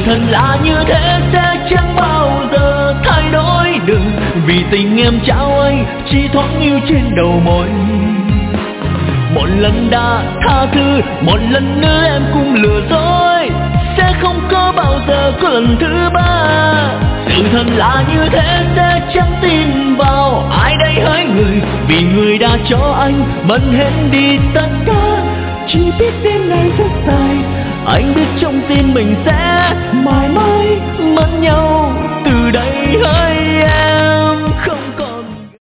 thật là như thế sẽ chẳng bao giờ thay đổi được, vì tình em trao anh chỉ thoáng yêu trên đầu môi. Một lần đã tha thứ, một lần nữa em cũng lừa dối, sẽ không có bao giờ có lần thứ ba. Sự thật là như thế sẽ chẳng tin vào ai đây hỡi người, vì người đã cho anh mất hết đi tất cả. Chỉ biết đêm nay rất dài, anh biết trong tim mình sẽ mãi mãi mất nhau từ đây hỡi em.